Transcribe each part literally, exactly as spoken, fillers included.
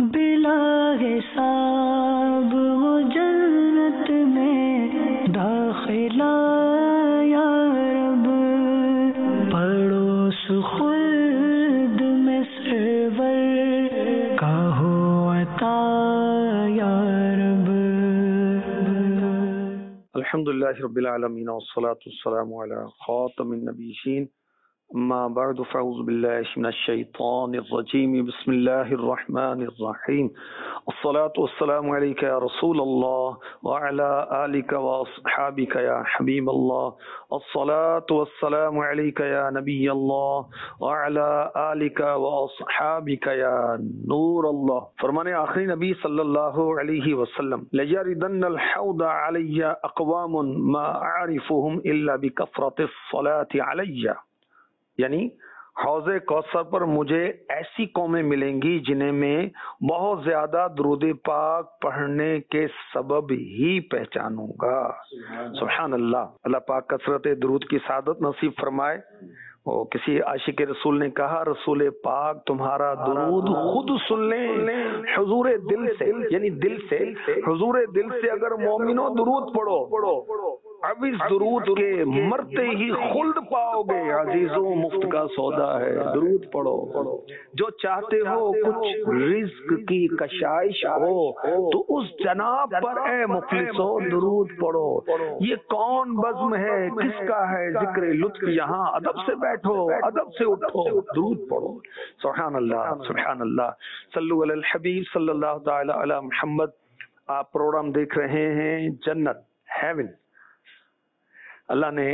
بلا حساب وہ جنت میں داخلہ یا رب، پڑوس خلد میں سرور کا ہو عطا یا رب۔ الحمدللہ رب العالمین والصلاة والسلام علی خاتم النبیین، اما بعد فاعوذ باللہ من الشیطان الرجیم، بسم اللہ الرحمن الرحیم، الصلاة والسلام علیک یا رسول اللہ وعلی آلک واصحابک یا حبیب اللہ، الصلاة والسلام علیک یا نبی اللہ وعلی آلک واصحابک یا نور اللہ۔ فرمان آخری نبی صلی اللہ علیہ وسلم، لیردن الحوض علی اقوام ما اعرفهم الا بکثرۃ الصلاة علی، یعنی حوض کوثر پر مجھے ایسی قومیں ملیں گی جنہیں میں بہت زیادہ درود پاک پڑھنے کے سبب ہی پہچانوں گا۔ سبحان اللہ۔ اللہ پاک کثرت درود کی سعادت نصیب فرمائے۔ وہ کسی عاشق رسول نے کہا، رسول پاک تمہارا درود خود سن لیں حضور دل سے، یعنی دل سے، حضور دل سے اگر مومنوں درود پڑھو اب اس درود کے مرتے ہی خلد پاؤ گے۔ عزیزوں مفت کا سودا ہے، درود پڑھو۔ جو چاہتے ہو کچھ رزق کی کشائش ہو تو اس جناب پر اے مفلسو درود پڑھو۔ یہ کون بزم ہے، کس کا ہے ذکر لطف، یہاں ادب سے بیٹھو، ادب سے اٹھو، درود پڑھو۔ سبحان اللہ، سبحان اللہ۔ صلو علی الحبیب صلی اللہ تعالی علی محمد۔ آپ پروگرام دیکھ رہے ہیں جنت، ہیون۔ اللہ نے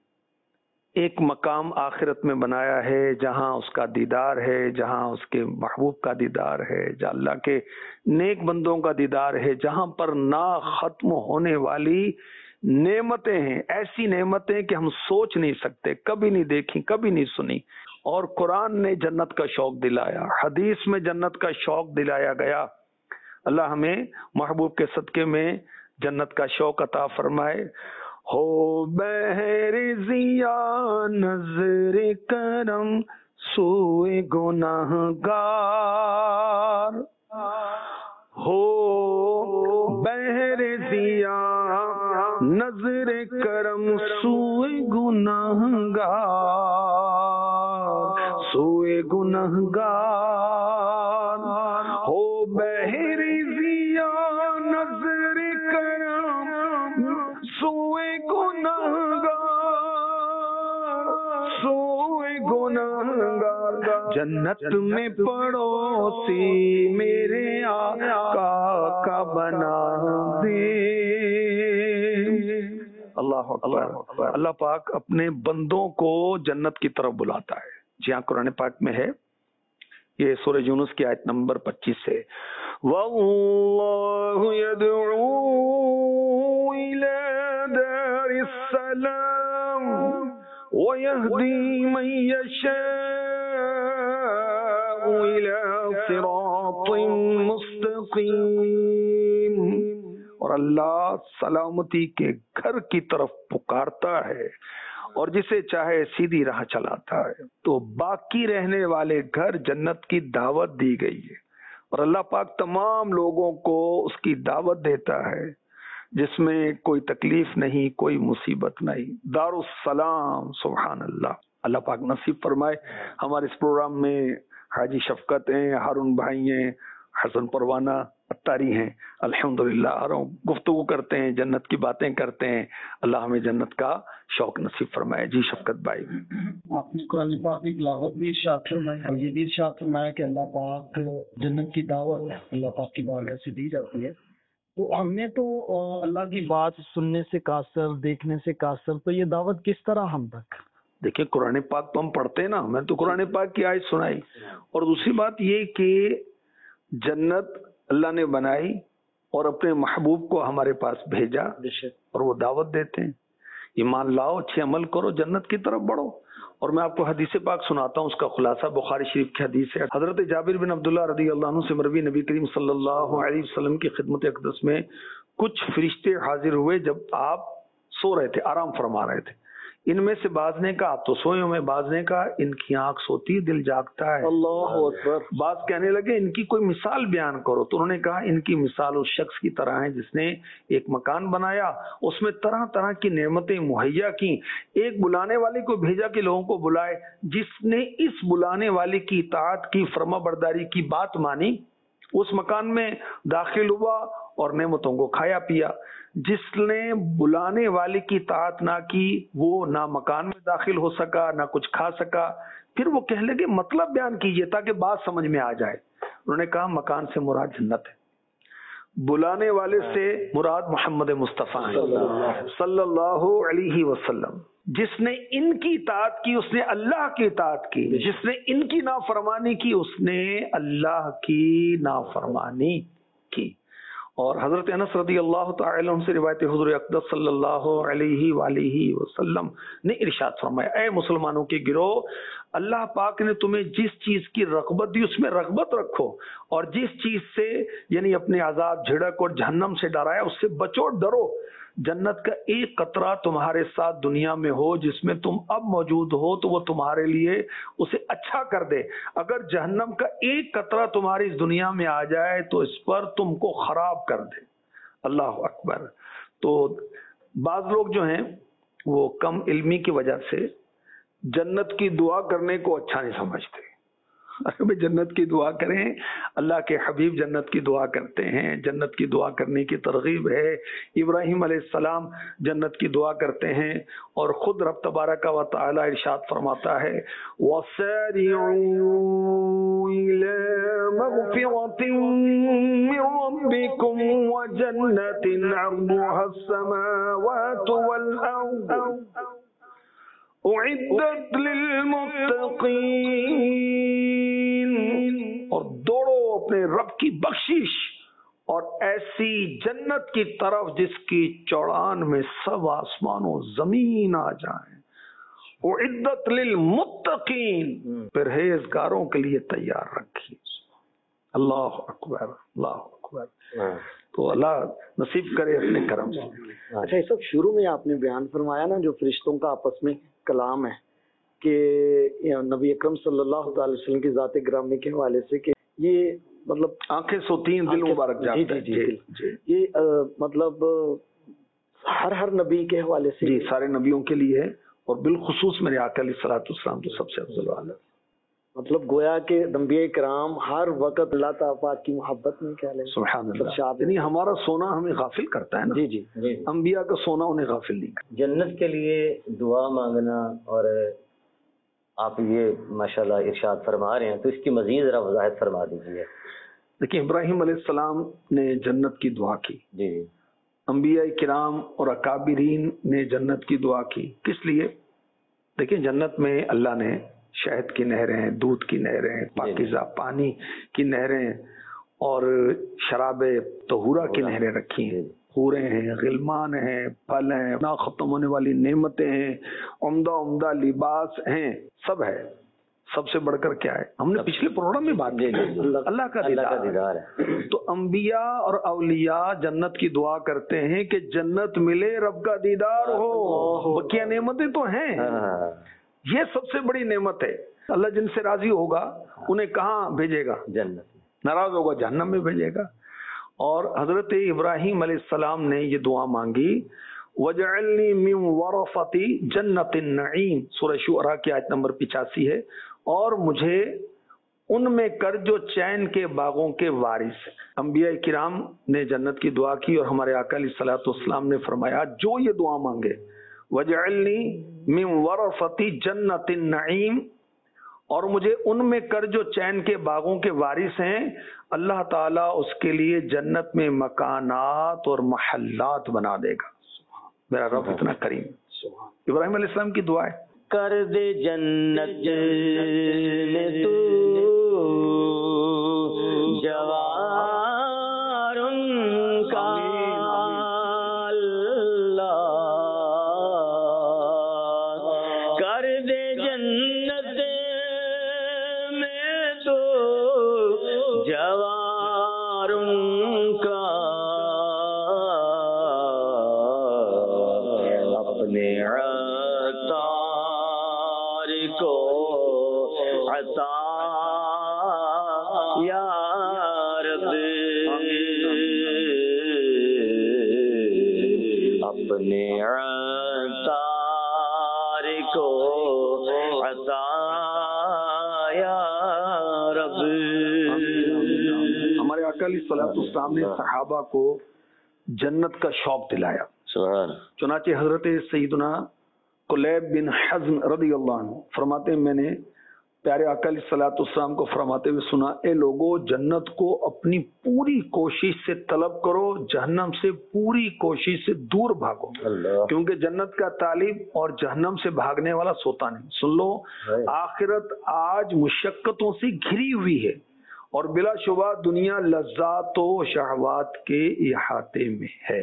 ایک مقام آخرت میں بنایا ہے جہاں اس کا دیدار ہے، جہاں اس کے محبوب کا دیدار ہے، جہاں اللہ کے نیک بندوں کا دیدار ہے، جہاں پر نہ ختم ہونے والی نعمتیں ہیں، ایسی نعمتیں کہ ہم سوچ نہیں سکتے، کبھی نہیں دیکھی، کبھی نہیں سنی۔ اور قرآن نے جنت کا شوق دلایا، حدیث میں جنت کا شوق دلایا گیا۔ اللہ ہمیں محبوب کے صدقے میں جنت کا شوق عطا فرمائے۔ ہو بہر ضیا نظر کرم سوئے گناہ گار، ہو بہر ضیا نظر کرم سوئے گناہ گار، سوئے گناہ گار، ہو بہر ضیا نظر کرم سوئے گناہ گار، سوئے گناہ گار، جنت میں پڑوسی میرے آقا کا بنا دے۔ اللہ اکبر۔ اللہ پاک اپنے بندوں کو جنت کی طرف بلاتا ہے۔ جی ہاں، قرآن پاک میں ہے، یہ سورہ یونس کی آیت نمبر پچیس ہے، وَاللَّهُ يَدْعُو إِلَى دَارِ السَّلَامِ وَيَهْدِي مَن يَشَاءُ إِلَى صِرَاطٍ مُسْتَقِيمٍ۔ اور اللہ سلامتی کے گھر کی طرف پکارتا ہے اور جسے چاہے سیدھی راہ چلاتا ہے۔ تو باقی رہنے والے گھر جنت کی دعوت دی گئی ہے، اور اللہ پاک تمام لوگوں کو اس کی دعوت دیتا ہے جس میں کوئی تکلیف نہیں، کوئی مصیبت نہیں۔ دار السلام۔ سبحان اللہ۔ اللہ پاک نصیب فرمائے۔ ہمارے اس پروگرام میں حاجی شفقت ہیں، ہارون بھائی ہیں، حسن پروانہ اتاری ہیں، الحمدللہ گفتگو کرتے ہیں، جنت کی باتیں کرتے ہیں۔ اللہ ہمیں جنت کا شوق نصیب فرمائے۔ جی شفقت بھائی۔ آپ نے قرآن پاک کی تلاوت بھی ارشاد فرمائی، یہ بھی ارشاد فرمایا کہ اللہ پاک جنت کی دعوت اللہ پاک کی بارگاہ سے دی جاتی ہے۔ تو ہم نے تو اللہ کی بات سننے سے قاصر، دیکھنے سے قاصر، تو یہ دعوت کس طرح ہم تک؟ دیکھیں قرآن پاک تو ہم پڑھتے ہیں نا، میں تو قرآن پاک کی آیت سنائی، اور دوسری بات یہ کہ جنت اللہ نے بنائی اور اپنے محبوب کو ہمارے پاس بھیجا اور وہ دعوت دیتے ہیں، ایمان لاؤ، اچھے عمل کرو، جنت کی طرف بڑھو۔ اور میں آپ کو حدیث پاک سناتا ہوں، اس کا خلاصہ بخاری شریف کی حدیث ہے۔ حضرت جابر بن عبداللہ رضی اللہ عنہ سے مروی، نبی کریم صلی اللہ علیہ وسلم کی خدمت اقدس میں کچھ فرشتے حاضر ہوئے جب آپ سو رہے تھے، آرام فرما رہے تھے۔ ان میں سے بعض نے کہا آپ تو سوئے ہوئے، بعض نے کہا ان کی آنکھ سوتی دل جاگتا ہے، اللہ اکبر، بعض کہنے لگے ان کی کوئی مثال بیان کرو، تو انہوں نے کہا ان کی مثال اس شخص کی طرح ہے جس نے ایک مکان بنایا، اس میں طرح طرح کی نعمتیں مہیا کی، ایک بلانے والے کو بھیجا کہ لوگوں کو بلائے، جس نے اس بلانے والے کی اطاعت کی، فرما برداری کی بات مانی، اس مکان میں داخل ہوا اور نعمتوں کو کھایا پیا۔ جس نے بلانے والے کی اطاعت نہ کی وہ نہ مکان میں داخل ہو سکا نہ کچھ کھا سکا۔ پھر وہ کہنے لگے مطلب بیان کیجئے تاکہ بات سمجھ میں آ جائے۔ انہوں نے کہا مکان سے مراد جنت ہے، بلانے والے سے مراد محمد مصطفیٰ ہے صلی اللہ علیہ وسلم۔ جس نے ان کی اطاعت کی اس نے اللہ کی اطاعت کی، جس نے ان کی نافرمانی کی اس نے اللہ کی نافرمانی کی۔ اور حضرت انس رضی اللہ تعالی عنہ سے روایت حضور اقدس صلی اللہ علیہ وآلہ وسلم نے ارشاد فرمایا، اے مسلمانوں کے گروہ، اللہ پاک نے تمہیں جس چیز کی رغبت دی اس میں رغبت رکھو، اور جس چیز سے یعنی اپنے عذاب جھڑک اور جہنم سے ڈرایا اس سے بچو، ڈرو۔ جنت کا ایک قطرہ تمہارے ساتھ دنیا میں ہو جس میں تم اب موجود ہو تو وہ تمہارے لیے اسے اچھا کر دے، اگر جہنم کا ایک قطرہ تمہاری اس دنیا میں آ جائے تو اس پر تم کو خراب کر دے۔ اللہ اکبر۔ تو بعض لوگ جو ہیں وہ کم علمی کی وجہ سے جنت کی دعا کرنے کو اچھا نہیں سمجھتے۔ ارے بھائی جنت کی دعا کریں، اللہ کے حبیب جنت کی دعا کرتے ہیں، جنت کی دعا کرنے کی ترغیب ہے۔ ابراہیم علیہ السلام جنت کی دعا کرتے ہیں، اور خود رب تبارک و تعالی ارشاد فرماتا ہے وَسَارِعُوا إِلَى مَغْفِرَةٍ مِّن رَّبِّكُمْ وَجَنَّةٍ عَرْضُهَا السَّمَاوَاتُ وَالْأَرْضُ اعدت للمتقین، اور دوڑو اپنے رب کی بخشش اور ایسی جنت کی طرف جس کی چوڑان میں سب آسمان و زمین آ جائیں۔ اعدت للمتقین، پرہیزگاروں کے لیے تیار رکھی۔ اللہ اکبر، اللہ اکبر۔ تو اللہ نصیب کرے اپنے کرم سے۔ اچھا یہ سب شروع میں آپ نے بیان فرمایا نا جو فرشتوں کا آپس میں کلام ہے کہ نبی اکرم صلی اللہ تعالی وسلم کی ذات گرامی کے حوالے سے کہ یہ مطلب آنکھیں سوتی ہیں دل مبارک جاتا ہے۔ جی جی جی یہ مطلب ہر ہر نبی کے حوالے سے جی سارے نبیوں کے لیے ہے، اور بالخصوص میرے آقا علیہ الصلوۃ والسلام تو سب سے افضل والا۔ مطلب گویا کہ انبیاء کرام ہر وقت اللہ تعالیٰ کی محبت میں کیا لیں سبحان اللہ، یعنی ہمارا سونا ہمیں غافل کرتا ہے نا۔ جی جی جی انبیاء کا سونا انہیں غافل نہیں کرتا۔ جنت کے لیے دعا مانگنا، اور آپ یہ ماشاءاللہ ارشاد فرما رہے ہیں تو اس کی مزید ذرا وضاحت فرما دیجیے۔ دیکھیں ابراہیم علیہ السلام نے جنت کی دعا کی، جی انبیاء کرام اور اکابرین نے جنت کی دعا کی، کس لیے؟ دیکھیں جنت میں اللہ نے شہد کی نہریں، دودھ کی نہریں، پاکیزہ پانی کی نہریں اور شراب طہورہ کی نہریں رکھی ہیں، حوریں ہیں، غلمان ہیں، پھل ہیں، نہ ختم ہونے والی نعمتیں ہیں، عمدہ عمدہ لباس ہیں، سب ہے۔ سب سے بڑھ کر کیا ہے؟ ہم نے پچھلے پروگرام میں بات کی، اللہ کا دیدار ہے۔ تو انبیاء اور اولیاء جنت کی دعا کرتے ہیں کہ جنت ملے، رب کا دیدار ہو، بقیہ نعمتیں تو ہیں، یہ سب سے بڑی نعمت ہے۔ اللہ جن سے راضی ہوگا انہیں کہاں بھیجے گا؟ جنت۔ ناراض ہوگا جہنم میں بھیجے گا۔ اور حضرت ابراہیم علیہ السلام نے یہ دعا مانگی وَجْعَلْنِي مِنْ وَرَثَةِ جَنَّةِ النَّعِيمِ، سورہ شعراء کی آیت نمبر پچاسی ہے، اور مجھے ان میں کر جو چین کے باغوں کے وارث۔ انبیاء کرام نے جنت کی دعا کی، اور ہمارے آقا علیہ الصلوۃ والسلام نے فرمایا جو یہ دعا مانگے وَجْعَلْنِي مِنْ وَرَثَةِ جَنَّةِ النَّعِيمِ، اور مجھے ان میں کر جو چین کے باغوں کے وارث ہیں، اللہ تعالیٰ اس کے لیے جنت میں مکانات اور محلات بنا دے گا۔ میرا رب اتنا کریم۔ ابراہیم علیہ السلام کی دعا ہے کر دے جنت میں تو جوار ان کا اللہ، کر دے جنت میں تو جوار ان کا اپنے عطا اپنے عطار کو عطا یا رب. ہمارے آقا علیہ الصلوۃ والسلام نے صحابہ کو جنت کا شوق دلایا. سبحان. چنانچہ حضرت سیدنا قلیب بن حزن رضی اللہ عنہ فرماتے ہیں میں نے پیارے آقا علیہ الصلوۃ والسلام کو فرماتے ہوئے سنا، اے لوگو جنت کو اپنی پوری کوشش سے طلب کرو، جہنم سے پوری کوشش سے دور بھاگو، کیونکہ جنت کا طالب اور جہنم سے بھاگنے والا سوتا نہیں. سن لو، آخرت آج مشقتوں سے گھری ہوئی ہے اور بلا شبہ دنیا لذات و شہوات کے احاطے میں ہے.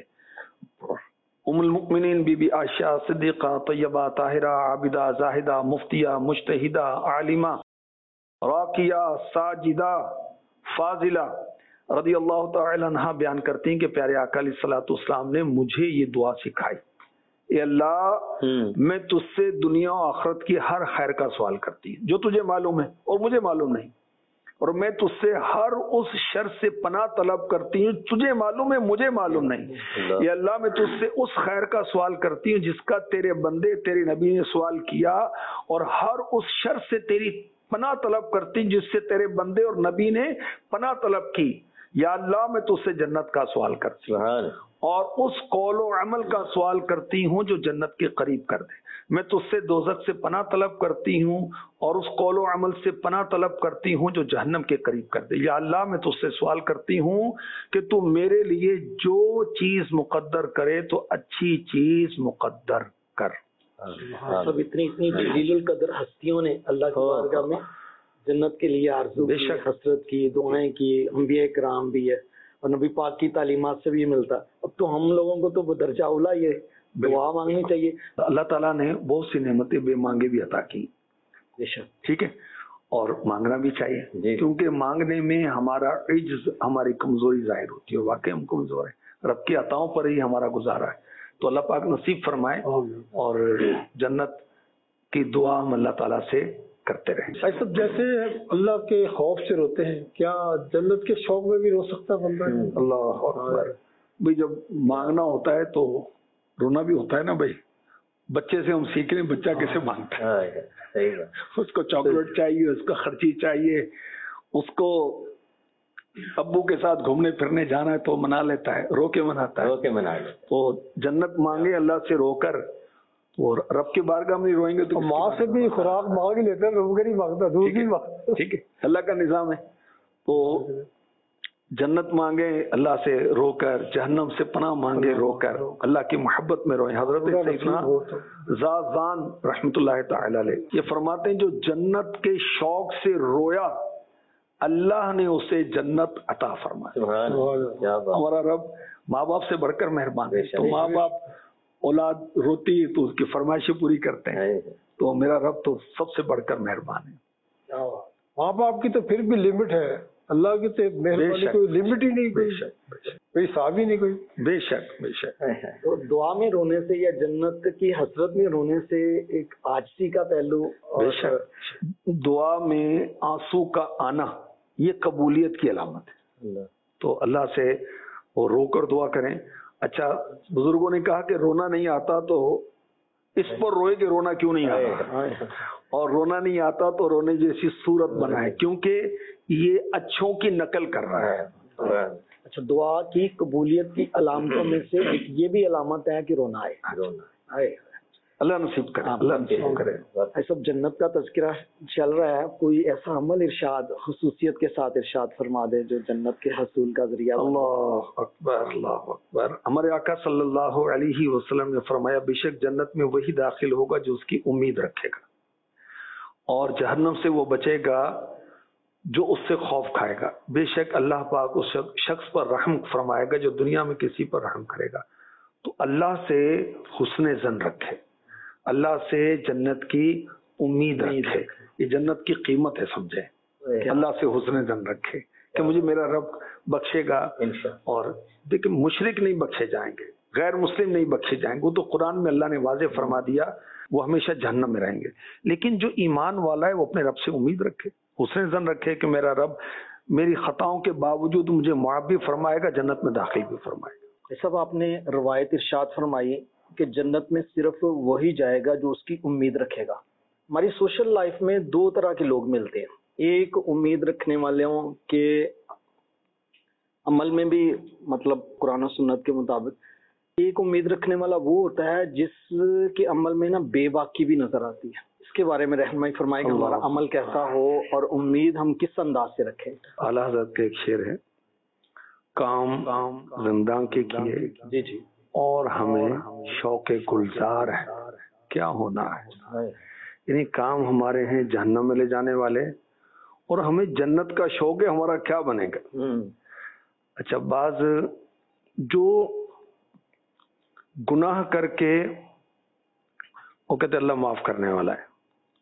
ام المؤمنین بی بی عائشہ صدیقہ طیبہ طاہرہ عابدہ زاہدہ مفتیہ مجتہدہ عالمہ راقیہ ساجدہ فاضلہ رضی اللہ تعالی عنہ بیان کرتی ہیں کہ پیارے آقا علیہ الصلوۃ والسلام نے مجھے یہ دعا سکھائی، اے اللہ میں تجھ سے دنیا و آخرت کی ہر خیر کا سوال کرتی ہوں جو تجھے معلوم ہے اور مجھے معلوم نہیں، اور میں تجھ سے ہر اس شر سے پناہ طلب کرتی ہوں تجھے معلوم ہے مجھے معلوم نہیں. یا اللہ میں تجھ سے اس خیر کا سوال کرتی ہوں جس کا تیرے بندے تیرے نبی نے سوال کیا، اور ہر اس شر سے تیری پناہ طلب کرتی ہوں جس سے تیرے بندے اور نبی نے پناہ طلب کی. یا اللہ میں تجھ سے جنت کا سوال کرتی ہوں اور اس قول و عمل کا سوال کرتی ہوں جو جنت کے قریب کر دے. میں تجھ سے دوزخ سے پناہ طلب کرتی ہوں اور اس قول و عمل سے پناہ طلب کرتی ہوں جو جہنم کے قریب کر دے. یا اللہ میں تجھ سے سوال کرتی ہوں کہ تو میرے لیے جو چیز مقدر کرے تو اچھی چیز مقدر کر. سب اتنی اتنی جلیل القدر ہستیوں نے اللہ کی بارگاہ میں جنت کے لیے آرزو کی، حسرت کی، دعائیں کی، انبیاء کرام بھی ہے اور نبی پاک کی تعلیمات سے بھی ملتا. اب تو ہم لوگوں کو تو درجہ اولا یہ دعا مانگنی چاہیے. اللہ تعالیٰ نے بہت سی نعمتیں بے مانگے بھی عطا کی، ٹھیک ہے، اور مانگنا بھی چاہیے کیونکہ مانگنے میں ہمارا عجز، ہماری کمزوری ظاہر ہوتی ہے. واقعی ہم کمزور ہیں، رب کی عطاؤں پر ہی ہمارا گزارا ہے. تو اللہ پاک نصیب فرمائے اور جنت کی دعا ہم اللہ تعالیٰ سے کرتے رہیں. سب جیسے اللہ کے خوف سے روتے ہیں، کیا جنت کے شوق میں بھی رو سکتا ہے بندہ؟ اللہ اکبر. بھائی جب مانگنا ہوتا ہے تو رونا بھی ہوتا ہے نا بھائی. بچے سے ہم سیکھ رہے ہیں بچہ کیسے مانگتا ہے. اس کو چاکلیٹ چاہیے، اس کو خرچی چاہیے، اس کو ابو کے ساتھ گھومنے پھرنے جانا ہے تو منا لیتا ہے، رو کے مناتا ہے. رو کے منا تو جنت مانگے اللہ سے رو کر، اور رب کی بارگاہ میں روئیں گے تو ماں سے بھی خوراک مانگ ہی لیتے ہیں، رو کے نہیں مانگتا، دودھ بھی مانگتا. ٹھیک ہے، اللہ کا نظام ہے. تو جنت مانگے اللہ سے رو کر، جہنم سے پناہ مانگے رو کر، اللہ کی محبت میں روئیں. حضرت سیدنا زازان رحمۃ اللہ تعالی علیہ یہ فرماتے ہیں جو جنت کے شوق سے رویا اللہ نے اسے جنت عطا فرمائی. ہمارا رب ماں باپ سے بڑھ کر مہربان ہے. تو ماں باپ اولاد روتی ہے تو اس کی فرمائشیں پوری کرتے ہیں، تو میرا رب تو سب سے بڑھ کر مہربان ہے. ماں باپ کی تو پھر بھی لمٹ ہے، اللہ کی تو مہربانی کوئی لمٹ ہی نہیں، کوئی کوئی حساب ہی نہیں کوئی. بے شک بے شک. تو دعا میں رونے سے یا جنت کی حسرت میں رونے سے ایک عاجزی کا پہلو. بے شک دعا میں آنسو کا آنا یہ قبولیت کی علامت ہے. تو اللہ سے وہ رو کر دعا کریں. اچھا بزرگوں نے کہا کہ رونا نہیں آتا تو اس پر روئے کہ رونا کیوں نہیں آتا، اور رونا نہیں آتا تو رونے جیسی صورت بنائے کیونکہ یہ اچھوں کی نقل کر رہا ہے. اچھا دعا کی قبولیت کی علامتوں میں سے ایک یہ بھی علامت ہے کہ رونا آئے. رونا آئے اللہ نصیب کرے، اللہ نصیب کرے. سب جنت کا تذکرہ چل رہا ہے، کوئی ایسا عمل ارشاد خصوصیت کے ساتھ ارشاد فرما دے جو جنت کے حصول کا ذریعہ. اللہ اکبر اللہ اکبر. ہمارے آقا صلی اللہ علیہ وسلم نے فرمایا بے شک جنت میں وہی داخل ہوگا جو اس کی امید رکھے گا، اور جہنم سے وہ بچے گا جو اس سے خوف کھائے گا. بے شک اللہ پاک اس شخص پر رحم فرمائے گا جو دنیا میں کسی پر رحم کرے گا. تو اللہ سے حسن ظن رکھے، اللہ سے جنت کی امید رکھے. یہ جنت کی قیمت ہے سمجھے. اللہ سے حسن ظن رکھے کہ مجھے میرا رب بخشے گا. اور دیکھیں مشرک نہیں بخشے جائیں گے، غیر مسلم نہیں بخشے جائیں گے، وہ تو قرآن میں اللہ نے واضح فرما دیا وہ ہمیشہ جہنم میں رہیں گے. لیکن جو ایمان والا ہے وہ اپنے رب سے امید رکھے، حسن ظن رکھے کہ میرا رب میری خطاؤں کے باوجود مجھے معاف بھی فرمائے گا، جنت میں داخل بھی فرمائے گا. سب آپ نے روایت ارشاد فرمائی کہ جنت میں صرف وہی جائے گا جو اس کی امید رکھے گا. ہماری سوشل لائف میں دو طرح کے لوگ ملتے ہیں. ایک امید رکھنے والوں کے عمل میں بھی مطلب قرآن و سنت کے مطابق، ایک امید رکھنے والا وہ ہوتا ہے جس کے عمل میں نا بے باکی بھی نظر آتی ہے. اس کے بارے میں رہنمائی فرمائے کہ ہمارا عمل کیسا ہو اور امید ہم کس انداز سے رکھیں. اعلیٰ حضرت کا ایک شعر ہے، کام کام زندہ کے کیے جی جی اور ہمیں شوق گلزار ہے کیا ہونا ہے. یعنی کام ہمارے ہیں جہنم میں لے جانے والے اور ہمیں جنت کا شوق ہے، ہمارا کیا بنے گا. اچھا، بعض جو گناہ کر کے وہ کہتے اللہ معاف کرنے والا ہے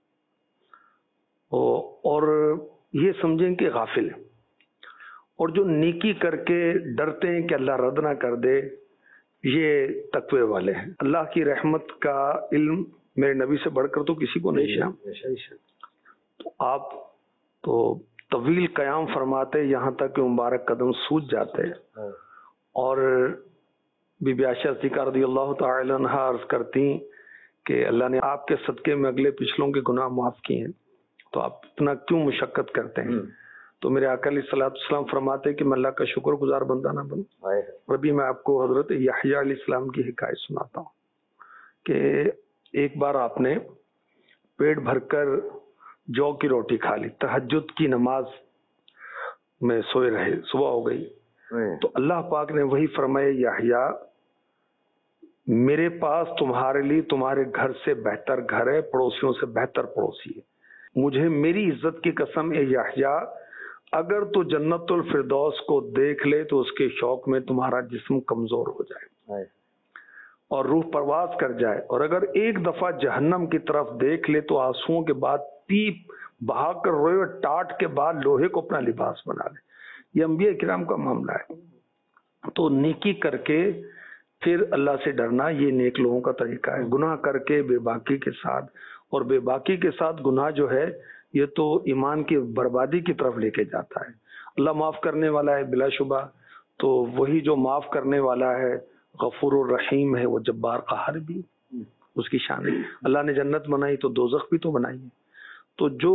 اور یہ سمجھیں کہ غافل ہے، اور جو نیکی کر کے ڈرتے ہیں کہ اللہ رد نہ کر دے یہ تقوی والے ہیں. اللہ کی رحمت کا علم میرے نبی سے بڑھ کر تو کسی کو نہیں ہے. تو آپ تو طویل قیام فرماتے یہاں تک کہ مبارک قدم سوج جاتے، اور بی بی عائشہ صدیقہ رضی اللہ تعالی عنہ عرض کرتی کہ اللہ نے آپ کے صدقے میں اگلے پچھلوں کے گناہ معاف کیے ہیں، تو آپ اتنا کیوں مشقت کرتے ہیں. تو میرے آقا علیہ الصلوۃ والسلام فرماتے کہ میں اللہ کا شکر گزار بندہ نہ بنوں. ابھی میں آپ کو حضرت یحییٰ علیہ السلام کی حکایت سناتا ہوں کہ ایک بار آپ نے پیٹ بھر کر جو کی روٹی کھا لی، تہجد کی نماز میں سوئے رہے، صبح ہو گئی تو اللہ پاک نے وہی فرمایا یحییٰ میرے پاس تمہارے لیے تمہارے گھر سے بہتر گھر ہے، پڑوسیوں سے بہتر پڑوسی ہے. مجھے میری عزت کی قسم اے یحییٰ اگر تو جنت الفردوس کو دیکھ لے تو اس کے شوق میں تمہارا جسم کمزور ہو جائے اور روح پرواز کر جائے، اور اگر ایک دفعہ جہنم کی طرف دیکھ لے تو آنسوؤں کے بعد پیپ بہا کر روئے اور ٹاٹ کے بعد لوہے کو اپنا لباس بنا لے. یہ انبیاء کرام کا معاملہ ہے. تو نیکی کر کے پھر اللہ سے ڈرنا یہ نیک لوگوں کا طریقہ ہے. گناہ کر کے بے باکی کے ساتھ، اور بے باکی کے ساتھ گناہ جو ہے یہ تو ایمان کی بربادی کی طرف لے کے جاتا ہے. اللہ معاف کرنے والا ہے بلا شبہ، تو وہی جو معاف کرنے والا ہے غفور الرحیم ہے، وہ جبار قہار بھی اس کی شان ہے. اللہ نے جنت بنائی تو دوزخ بھی تو بنائی ہے. تو جو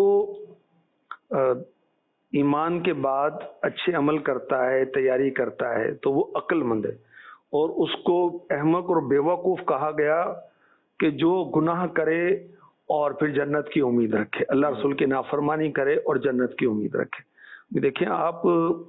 ایمان کے بعد اچھے عمل کرتا ہے، تیاری کرتا ہے تو وہ عقل مند ہے، اور اس کو احمق اور بیوقوف کہا گیا کہ جو گناہ کرے اور پھر جنت کی امید رکھے، اللہ رسول کی نافرمانی کرے اور جنت کی امید رکھے. دیکھیں آپ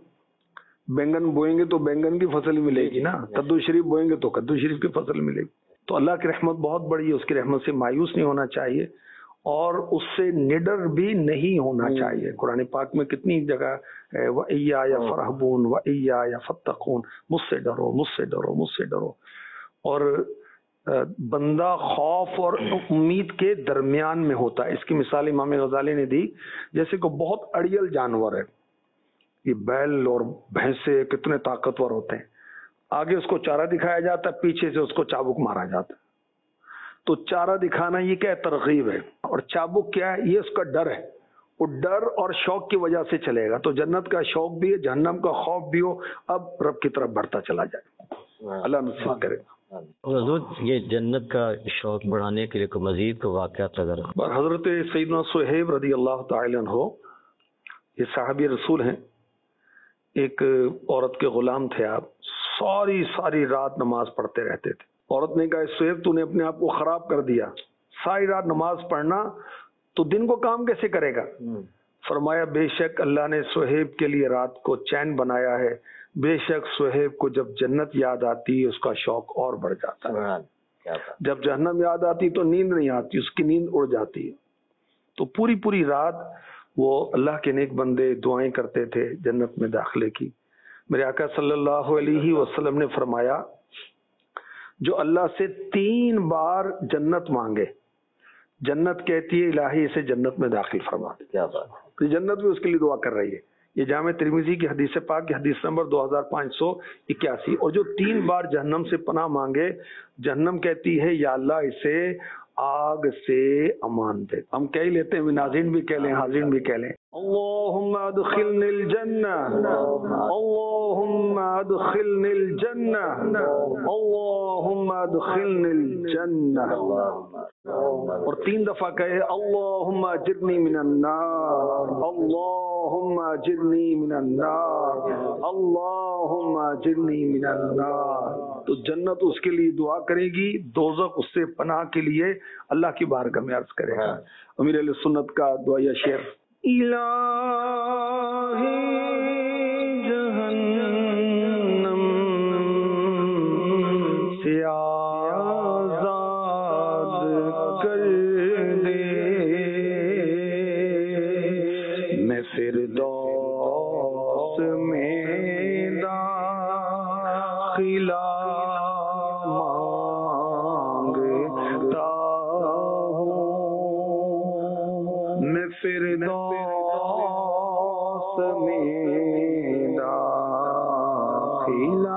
بینگن بوئیں گے تو بینگن کی فصل ملے گی نا، کدو شریف بوئیں گے تو کدو شریف کی فصل ملے گی. تو اللہ کی رحمت بہت بڑی ہے، اس کی رحمت سے مایوس نہیں ہونا چاہیے اور اس سے نڈر بھی نہیں ہونا چاہیے. قرآن پاک میں کتنی جگہ ہے وَإِيَّايَ فَارْهَبُونَ وَإِيَّايَ فَاتَّقُونَ، مجھ سے ڈرو مجھ سے ڈرو مجھ سے ڈرو. اور بندہ خوف اور امید کے درمیان میں ہوتا ہے. اس کی مثال امام غزالی نے دی، جیسے کہ بہت اڑیل جانور ہے، یہ بیل اور بھینسے کتنے طاقتور ہوتے ہیں، آگے اس کو چارہ دکھایا جاتا ہے، پیچھے سے اس کو چابک مارا جاتا ہے. تو چارہ دکھانا یہ کیا ہے؟ ترغیب ہے، اور چابک کیا ہے؟ یہ اس کا ڈر ہے. وہ ڈر اور شوق کی وجہ سے چلے گا. تو جنت کا شوق بھی ہے، جہنم کا خوف بھی ہو، اب رب کی طرف بڑھتا چلا جائے. اللہ نصیب کرے. اور حضور یہ جنت کا شوق بڑھانے کے لیے کوئی مزید کو واقعات اگر حضرت سیدنا صہیب رضی اللہ تعالی عنہ، یہ صحابی رسول ہیں، ایک عورت کے غلام تھے آپ، ساری ساری رات نماز پڑھتے رہتے تھے. عورت نے کہا صہیب تو نے اپنے آپ کو خراب کر دیا، ساری رات نماز پڑھنا تو دن کو کام کیسے کرے گا؟ فرمایا بے شک اللہ نے صہیب کے لیے رات کو چین بنایا ہے، بے شک صہیب کو جب جنت یاد آتی ہے اس کا شوق اور بڑھ جاتا ہے، جب جہنم یاد آتی تو نیند نہیں آتی، اس کی نیند اڑ جاتی ہے. تو پوری پوری رات وہ اللہ کے نیک بندے دعائیں کرتے تھے جنت میں داخلے کی. میرے آقا صلی اللہ علیہ وسلم نے فرمایا جو اللہ سے تین بار جنت مانگے، جنت کہتی ہے الہی اسے جنت میں داخل فرما دے. کیا بات ہے، جنت بھی اس کے لیے دعا کر رہی ہے. یہ جامع ترمذی کی حدیث پاک کی حدیث نمبر دو ہزار پانچ سو اکیاسی. اور جو تین بار جہنم سے پناہ مانگے، جہنم کہتی ہے یا اللہ اسے آگ سے امان دے. ہم کہہ لیتے ہیں، ناظرین بھی کہہ لیں، حاضرین بھی کہہ لیں، اللہم ادخلنی الجنہ، اللہم ادخلنی الجنہ اللہم ادخلنی الجنہ، اور تین دفعہ کہے اللہم اجرنی من النار، اللہم اجرنی من النار، اللہم اجرنی من النار، تو جنت اس کے لیے دعا کرے گی، دوزخ اس سے پناہ کے لیے اللہ کی بارگاہ میں عرض کرے گا۔ امیر اہل سنت کا دعائیہ شعر، الہی جہنم سے آزاد کر دے، میں فردوس میں داخلہ مانگتا ہوں، میں فردوس میں داخلہ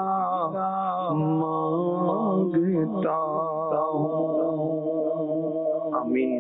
مانگتا ہوں۔ آمین۔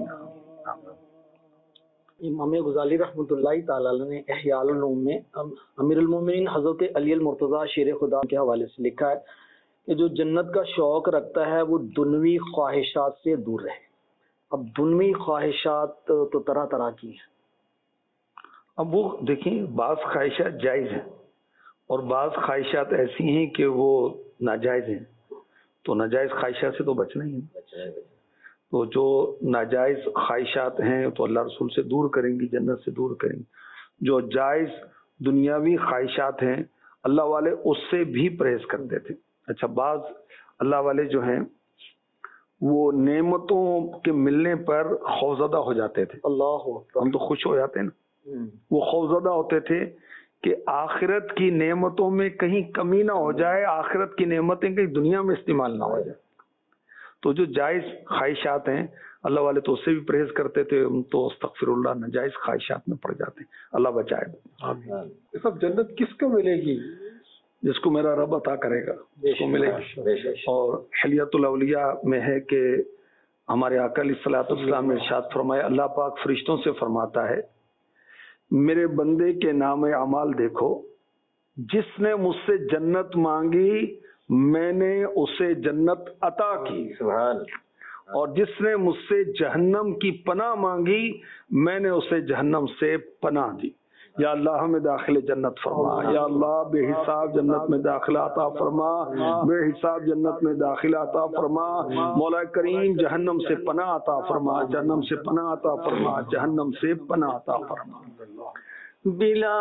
امام غزالی رحمۃ اللہ تعالی علیہ نے احیاء العلوم میں امیر المومنین حضرت علی المرتضیٰ شیر خدا کے حوالے سے لکھا ہے کہ جو جنت کا شوق رکھتا ہے وہ دنوی خواہشات سے دور رہے۔ اب دنوی خواہشات تو طرح طرح کی ہیں، اب وہ دیکھیں بعض خواہشات جائز ہیں اور بعض خواہشات ایسی ہیں کہ وہ ناجائز ہیں، تو ناجائز خواہشات سے تو بچنا ہی ہے۔ تو جو ناجائز خواہشات ہیں تو اللہ رسول سے دور کریں گی، جنت سے دور کریں گی۔ جو جائز دنیاوی خواہشات ہیں اللہ والے اس سے بھی پرہیز کرتے تھے۔ اچھا، بعض اللہ والے جو ہیں وہ نعمتوں کے ملنے پر خوفزدہ ہو جاتے تھے، اللہ ہم تو خوش ہو جاتے ہیں نا، وہ خوفزدہ ہوتے تھے کہ آخرت کی نعمتوں میں کہیں کمی نہ ہو جائے، آخرت کی نعمتیں کہیں دنیا میں استعمال نہ ہو جائے۔ تو جو جائز خواہشات ہیں اللہ والے تو اس سے بھی پرہیز کرتے تھے، ہم تو استغفر اللہ ناجائز خواہشات میں پڑ جاتے ہیں، اللہ بچائے۔ سب جنت کس کو ملے گی؟ جس کو میرا رب عطا کرے گا اس کو ملے گا۔ اور حلیۃ الاولیاء میں ہے کہ ہمارے آقا علیہ الصلوۃ والسلام نے ارشاد فرمایا، اللہ پاک فرشتوں سے فرماتا ہے میرے بندے کے نام اعمال دیکھو، جس نے مجھ سے جنت مانگی میں نے اسے جنت عطا کی، اور جس نے مجھ سے جہنم کی پناہ مانگی میں نے اسے جہنم سے پناہ دی۔ یا اللہ ہمیں داخل جنت فرما، یا اللہ بے حساب جنت میں داخلہ عطا فرما، بے حساب جنت میں داخلہ عطا فرما، مولا کریم جہنم سے پناہ عطا فرما، جہنم سے پناہ عطا فرما، جہنم سے پناہ عطا فرما۔ بلا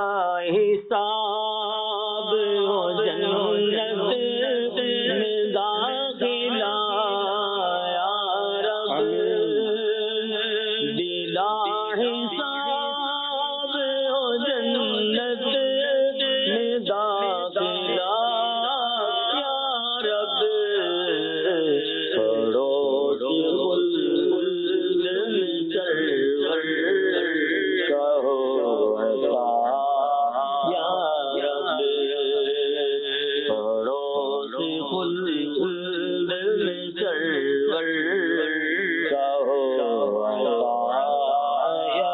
حساب ہو جنت میں داخلہ یا رب، بلا حساب ہو جنت میں داخلہ یا رب، پڑوس خلد میں سرور کا ہو عطا یا رب، پڑوس خلد میں سرور کا ہو عطا یا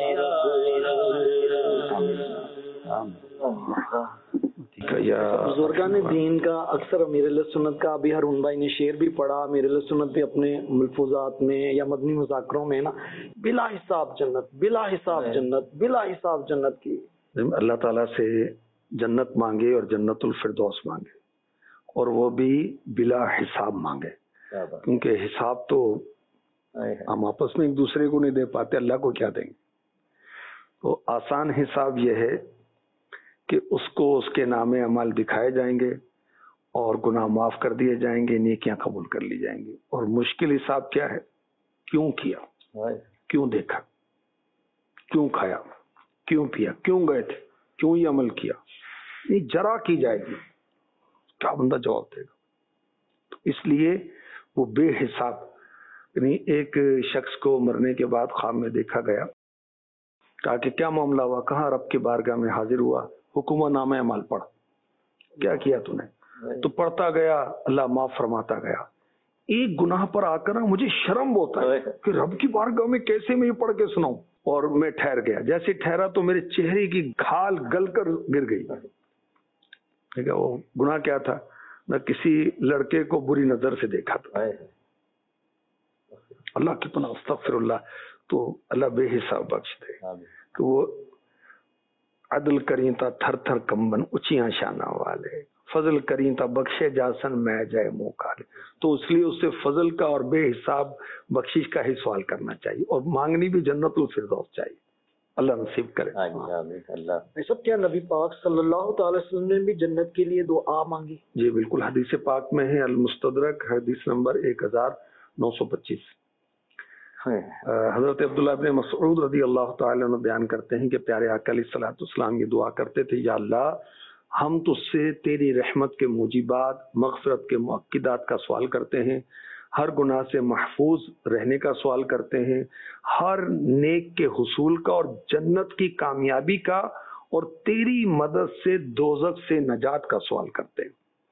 بزرگان دین کا اکثر امیر علیہ سنت کا ابھی ہارون بھائی نے شعر بھی پڑھا، امیر علیہ سنت بھی اپنے ملفوظات میں یا مدنی مذاکروں میں نا بلا حساب جنت، بلا حساب جنت، بلا حساب جنت کی۔ اللہ تعالیٰ سے جنت مانگے اور جنت الفردوس مانگے، اور وہ بھی بلا حساب مانگے، کیونکہ حساب تو ہم آپس میں ایک دوسرے کو نہیں دے پاتے، اللہ کو کیا دیں گے۔ تو آسان حساب یہ ہے کہ اس کو اس کے نام اعمال دکھائے جائیں گے اور گناہ معاف کر دیے جائیں گے، نیکیاں قبول کر لی جائیں گی۔ اور مشکل حساب کیا ہے؟ کیوں کیا، کیوں دیکھا، کیوں کھایا، کیوں پیا، کیوں گئے تھے، کیوں یہ عمل کیا، یہ جرا کی جائے گی، کیا بندہ جواب دے گا؟ تو اس لیے وہ بے حساب، یعنی ایک شخص کو مرنے کے بعد خواب میں دیکھا گیا، کہا کہ کیا معاملہ ہوا؟ کہاں رب کی بارگاہ میں حاضر ہوا، حکم نامہ اعمال پڑھ، کیا کیا تو نے؟ تو پڑھتا گیا، اللہ معاف فرماتا گیا۔ ایک گناہ پر آ کر مجھے شرم ہوتا ہے کہ رب کی بارگاہ میں کیسے میں یہ پڑھ کے سناؤں، اور میں ٹھہر گیا۔ جیسے ٹھہرا تو میرے چہرے کی کھال گل کر گر گئی، ٹھیک ہے، وہ گناہ کیا تھا؟ نہ کسی لڑکے کو بری نظر سے دیکھا تھا. اللہ کی پناہ، استغفر اللہ. تو اللہ بے حساب بخش دے کہ وہ عدل کریں تا تھر تھر کمبن اچیاں شانہ والے، فضل کریں تا بخشے جاسن میں جائے منہ کالے. تو اس لیے اس سے فضل کا اور بے حساب بخشش کا ہی سوال کرنا چاہیے، اور مانگنی بھی جنت الفردوس چاہیے. اللہ نصیب کرے. اللہ سب کیا نبی پاک صلی اللہ تعالی وسلم نے بھی جنت کے لیے دعا مانگی؟ جی بالکل، حدیث پاک میں ہے، المستدرک حدیث نمبر ایک ہزار نو سو پچیس. حضرت عبداللہ ابن مسعود رضی اللہ تعالی عنہ بیان کرتے ہیں کہ پیارے آقا علیہ الصلوۃ والسلام یہ دعا کرتے تھے، یا اللہ ہم تجھ سے تیری رحمت کے موجبات، مغفرت کے مؤکدات کا سوال کرتے ہیں، ہر گناہ سے محفوظ رہنے کا سوال کرتے ہیں، ہر نیک کے حصول کا اور جنت کی کامیابی کا، اور تیری مدد سے دوزخ سے نجات کا سوال کرتے ہیں.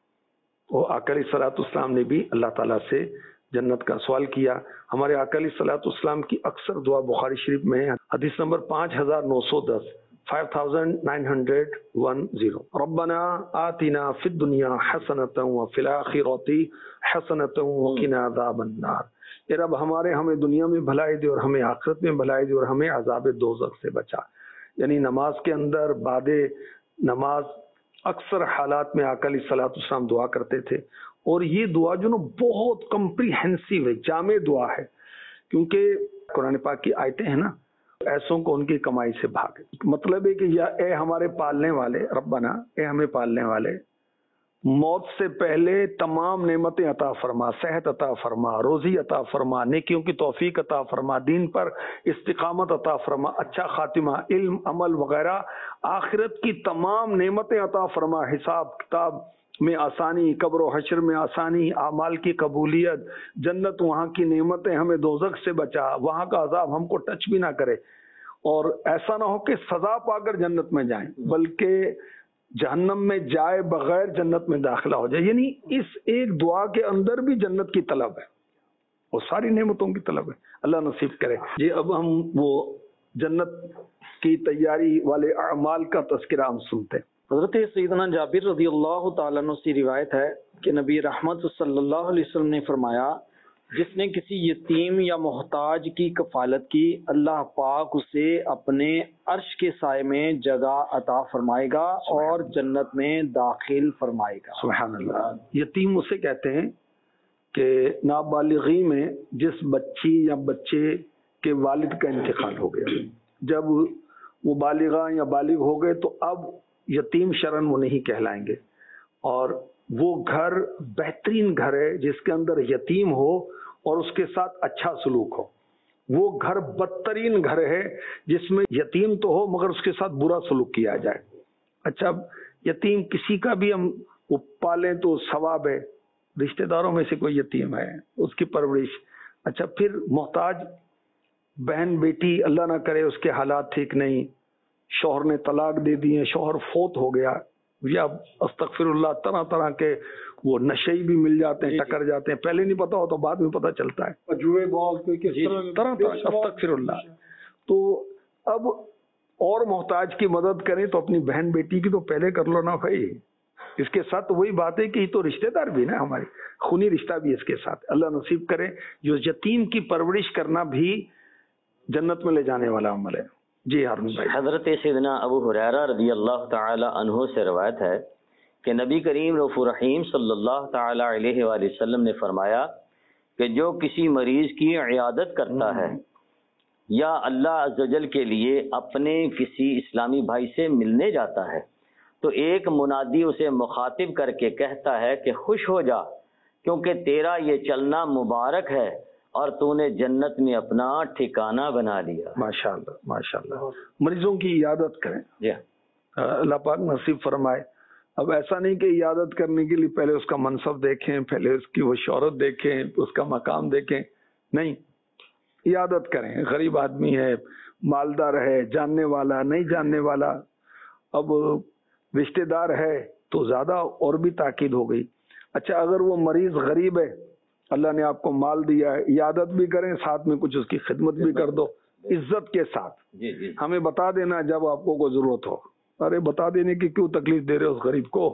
وہ آقا علیہ الصلوۃ والسلام نے بھی اللہ تعالیٰ سے جنت کا سوال کیا. ہمارے آقا علیہ الصلوۃ والسلام کی اکثر دعا بخاری شریف میں ہے، حدیث نمبر پانچ ہزار نو سو دس، five thousand nine hundred one zero. ربنا آتنا فی الدنیا حسنۃ وفی الآخرۃ حسنۃ وقنا عذاب النار. اے رب ہمارے ہمیں دنیا میں بھلائی دے اور ہمیں آخرت میں بھلائی دے اور ہمیں عذاب دوزخ سے بچا. یعنی نماز کے اندر بعد نماز اکثر حالات میں آقا علیہ الصلوۃ والسلام دعا کرتے تھے. اور یہ دعا جو نا بہت کمپریہنسو ہے، جامع دعا ہے، کیونکہ قرآن پاک کی آیتیں ہیں نا، ایسوں کو ان کی کمائی سے بھاگے. مطلب ہے کہ یا اے ہمارے پالنے والے ربنا، اے ہمیں پالنے والے، موت سے پہلے تمام نعمتیں عطا فرما، صحت عطا فرما، روزی عطا فرما، نیکیوں کی توفیق عطا فرما، دین پر استقامت عطا فرما، اچھا خاتمہ، علم، عمل وغیرہ، آخرت کی تمام نعمتیں عطا فرما، حساب کتاب میں آسانی، قبر و حشر میں آسانی، اعمال کی قبولیت، جنت وہاں کی نعمتیں، ہمیں دوزخ سے بچا، وہاں کا عذاب ہم کو ٹچ بھی نہ کرے، اور ایسا نہ ہو کہ سزا پا کر جنت میں جائیں بلکہ جہنم میں جائے بغیر جنت میں داخلہ ہو جائے. یعنی اس ایک دعا کے اندر بھی جنت کی طلب ہے اور ساری نعمتوں کی طلب ہے. اللہ نصیب کرے. جی اب ہم وہ جنت کی تیاری والے اعمال کا تذکرہ ہم سنتے ہیں. حضرت سیدنا جابر رضی اللہ تعالیٰ عنہ سے روایت ہے کہ نبی رحمت صلی اللہ علیہ وسلم نے فرمایا، جس نے کسی یتیم یا محتاج کی کفالت کی، اللہ پاک اسے اپنے عرش کے سائے میں جگہ عطا فرمائے گا اور جنت میں داخل فرمائے گا. سبحان اللہ. یتیم اسے کہتے ہیں کہ نابالغی میں جس بچی یا بچے کے والد کا انتقال ہو گیا، جب وہ بالغہ یا بالغ ہو گئے تو اب یتیم شرعاً وہ نہیں کہلائیں گے، اور وہ گھر بہترین گھر ہے جس کے اندر یتیم ہو اور اس کے ساتھ اچھا سلوک ہو. وہ گھر بدترین گھر ہے جس میں یتیم تو ہو مگر اس کے ساتھ برا سلوک کیا جائے. اچھا یتیم کسی کا بھی ہم وہ پالیں تو ثواب ہے، رشتہ داروں میں سے کوئی یتیم ہے اس کی پرورش. اچھا پھر محتاج بہن بیٹی، اللہ نہ کرے اس کے حالات ٹھیک نہیں، شوہر نے طلاق دے دی ہے، شوہر فوت ہو گیا، یا استغفر اللہ طرح طرح کے وہ نشئی بھی مل جاتے ہیں، ٹکر جاتے ہیں، پہلے نہیں پتا ہوتا بعد میں پتا چلتا ہے، جوئے باز کوئی کس طرح طرح طرح استغفر اللہ. تو اب اور محتاج کی مدد کریں تو اپنی بہن بیٹی کی تو پہلے کر لو نا بھائی. اس کے ساتھ تو وہی بات ہے کہ یہ تو رشتہ دار بھی نا، ہمارے خونی رشتہ بھی اس کے ساتھ. اللہ نصیب کرے. جو یتیم کی پرورش کرنا بھی جنت میں لے جانے والا عمل ہے. جی ہارون بھائی. حضرت سیدنا ابو ہریرہ رضی اللہ تعالی عنہ سے روایت ہے کہ نبی کریم رؤوف الرحیم صلی اللہ تعالی علیہ وآلہ وسلم نے فرمایا کہ جو کسی مریض کی عیادت کرتا ہے یا اللہ عز و جل کے لیے اپنے کسی اسلامی بھائی سے ملنے جاتا ہے تو ایک منادی اسے مخاطب کر کے کہتا ہے کہ خوش ہو جا، کیونکہ تیرا یہ چلنا مبارک ہے اور تو نے جنت میں اپنا ٹھکانہ بنا لیا. ماشاء اللہ ماشاء اللہ. مریضوں کی عیادت کریں، جی اللہ پاک نصیب فرمائے. اب ایسا نہیں کہ عیادت کرنے کے لیے پہلے اس کا منصب دیکھیں، پہلے اس کی وہ شہرت دیکھیں، اس کا مقام دیکھیں، نہیں، عیادت کریں. غریب آدمی ہے، مالدار ہے، جاننے والا نہیں جاننے والا، اب رشتہ دار ہے تو زیادہ اور بھی تاکید ہو گئی. اچھا اگر وہ مریض غریب ہے، اللہ نے آپ کو مال دیا ہے، عیادت بھی کریں، ساتھ میں کچھ اس کی خدمت بھی کر دو عزت کے ساتھ. جی جی ہمیں بتا دینا جب آپ کو کوئی ضرورت ہو. ارے بتا دینے کی کیوں تکلیف دے رہے ہو اس غریب کو،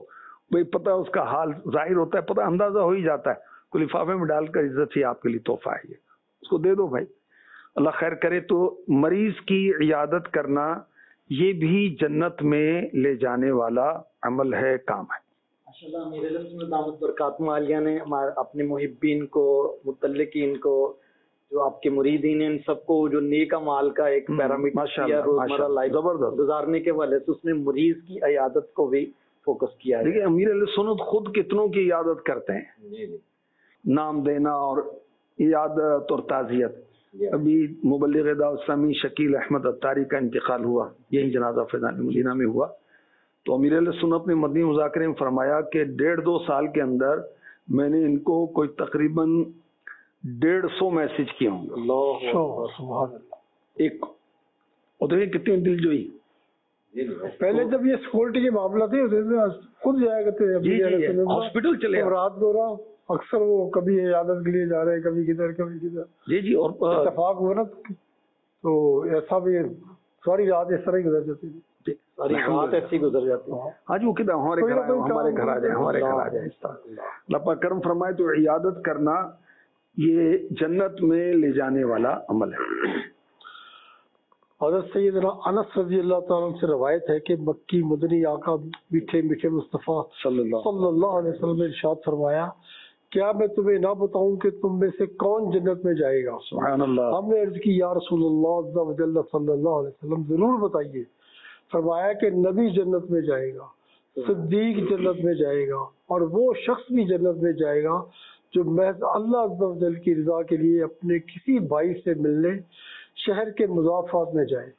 بھائی پتہ اس کا حال ظاہر ہوتا ہے, پتہ اندازہ ہو ہی جاتا ہے, کوئی لفافے میں ڈال کر عزت سے آپ کے لیے تحفہ ہے, اس کو دے دو بھائی, اللہ خیر کرے. تو مریض کی عیادت کرنا یہ بھی جنت میں لے جانے والا عمل ہے, کام ہے. ماشاءاللہ میرے رسول دامت برکاتہ عالیہ نے اپنے محبین کو, متعلقین کو, جو آپ کے مریدین ہیں, ان سب کو جو نیک اعمال کا ایک پیرامیٹر دیا روزمرہ لائف زبردست گزارنے کے والے سے, اس نے مریض کی عیادت کو بھی فوکس کیا ہے. دیکھیے امیر علیہ سنت خود کتنوں کی عیادت کرتے ہیں, نام دینا اور عیادت اور تعزیت. ابھی مبلغ دعوت اسلامی شکیل احمد اتاری کا انتقال ہوا, یہی جنازہ فیضان مدینہ میں ہوا. تو امیر علیہ سنت نے مدنی مذاکرے میں فرمایا کہ ڈیڑھ دو سال کے اندر میں نے ان کو کوئی تقریباً ڈیڑھ سو میسج کیے ہوں گے ایک, اور دیکھیں کتنی دل جوئی. پہلے جب یہ سیکورٹی کے معاملہ تھے خود جایا کرتے ہاسپٹل چلے رات دو رات, اکثر وہ کبھی عیادت کے لیے جا رہے ہیں, کبھی کدھر کبھی کدھر. جی جی, اور اتفاق ہوا نا تو ایسا بھی ساری رات اس طرح ہی گزر جاتی تھی, ساری رات ایسی گزر جاتی ہے. آج وہ کدھر ہمارے گھر آئے, ہمارے گھر آ جائے, ہمارے گھر آ جائے, اس طرح اللہ پاک کرم فرمائے. تو عیادت کرنا یہ جنت میں لے جانے والا عمل ہے. حضرت سیدنا انس رضی اللہ تعالیٰ عنہ سے روایت ہے کہ مکی مدنی آقا میٹھے میٹھے مصطفیٰ صلی اللہ صلی اللہ علیہ وسلم نے ارشاد فرمایا, کیا میں تمہیں نہ بتاؤں کہ تم میں سے کون جنت میں جائے گا؟ سبحان اللہ. ہم نے عرض کی یا رسول اللہ عز و جل صلی اللہ علیہ وسلم ضرور بتائیے. فرمایا کہ نبی جنت میں جائے گا, صدیق جنت میں جائے گا, اور وہ شخص بھی جنت میں جائے گا جو محض اللہ عز و جل کی رضا کے لیے اپنے کسی بھائی سے ملنے شہر کے مضافات میں جائے.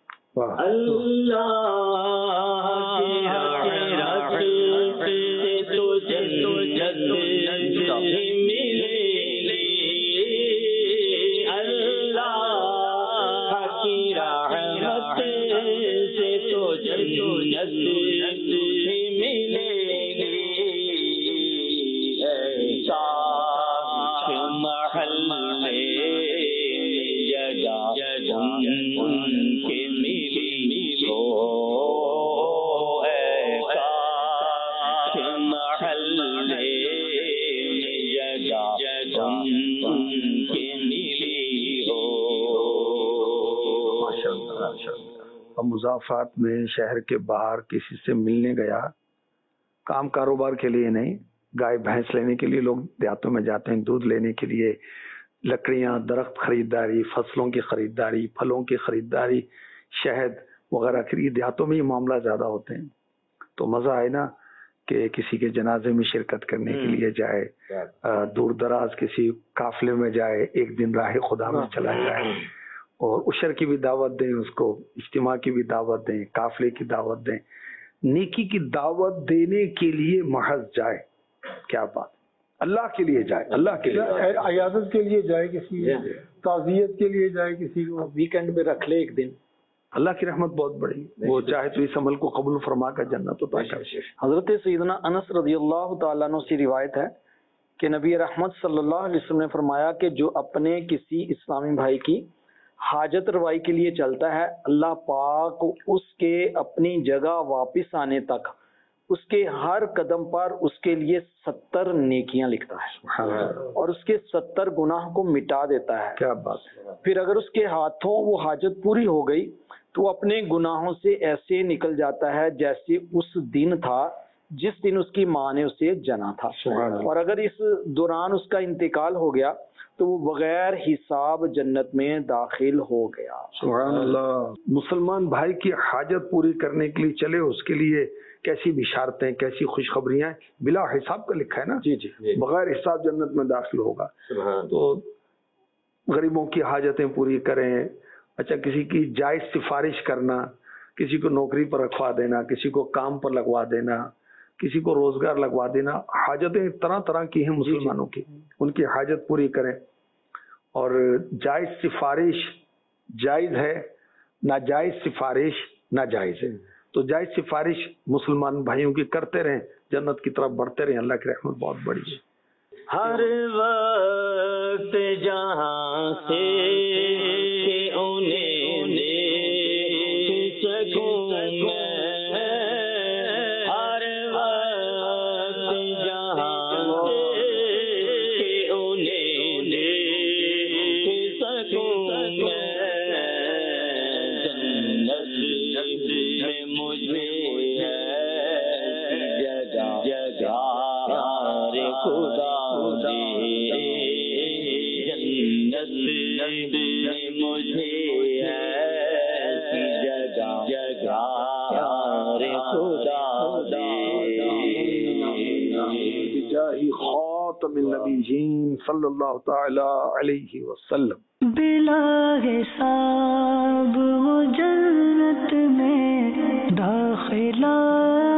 مضافات میں شہر کے باہر کسی سے ملنے گیا, کام کاروبار کے لیے نہیں, گائے بھینس لینے کے لیے لوگ دیہاتوں میں جاتے ہیں, دودھ لینے کے لیے, لکڑیاں, درخت خریداری, فصلوں کی خریداری, پھلوں کی خریداری, شہد وغیرہ کے لیے دیہاتوں میں یہ معاملہ زیادہ ہوتے ہیں. تو مزہ آئے نا کہ کسی کے جنازے میں شرکت کرنے کے لیے جائے, دور دراز کسی قافلے میں جائے, ایک دن راہ خدا میں چلا جائے, اور عشر کی بھی دعوت دیں اس کو, اجتماع کی بھی دعوت دیں, قافلے کی دعوت دیں, نیکی کی دعوت دینے کے لیے محض جائے. کیا بات, اللہ کے لیے جائے, اللہ کے لیے عیادت کے لیے جائے, کسی تعزیت کے لیے جائے, کسی کو ویکینڈ میں رکھ لے ایک دن. اللہ کی رحمت بہت بڑی, وہ چاہے تو اس عمل کو قبول فرما کر جنت عطا کرے. حضرت سیدنا انس رضی اللہ تعالیٰ عنہ سے روایت ہے کہ نبی رحمت صلی اللہ علیہ وسلم نے فرمایا کہ جو اپنے کسی اسلامی بھائی کی حاجت روائی کے لیے چلتا ہے, اللہ پاک اس کے اپنی جگہ واپس آنے تک اس کے ہر قدم پر اس کے لیے ستر نیکیاں لکھتا ہے اور اس کے ستر گناہ کو مٹا دیتا ہے. کیا بات ہے. پھر اگر اس کے ہاتھوں وہ حاجت پوری ہو گئی تو وہ اپنے گناہوں سے ایسے نکل جاتا ہے جیسے اس دن تھا جس دن اس کی ماں نے اسے جنا تھا, اور اگر اس دوران اس کا انتقال ہو گیا تو وہ بغیر حساب جنت میں داخل ہو گیا. سبحان اللہ. مسلمان بھائی کی حاجت پوری کرنے کے لیے چلے, اس کے لیے کیسی بشارتیں, کیسی خوشخبریاں, بلا حساب کا لکھا ہے نا. جی جی, بغیر حساب جنت میں داخل ہوگا. تو غریبوں کی حاجتیں پوری کریں. اچھا, کسی کی جائز سفارش کرنا, کسی کو نوکری پر رکھوا دینا, کسی کو کام پر لگوا دینا, کسی کو روزگار لگوا دینا, حاجتیں طرح طرح کی ہیں مسلمانوں کی, ان کی حاجت پوری کریں. اور جائز سفارش جائز ہے, ناجائز سفارش ناجائز ہے. تو جائز سفارش مسلمان بھائیوں کی کرتے رہیں, جنت کی طرف بڑھتے رہیں, اللہ کی رحمت بہت بڑی ہے. ہر وقت جہاں سے انہیں سکوں میں, ہر وقت خدا دے جنت میں مجھے ایسی جگہ جگہ رے خدا دے بجاہ خاتم النبیین صلی اللہ تعالی علیہ وسلم. بلا حساب وہ جنت میں داخلہ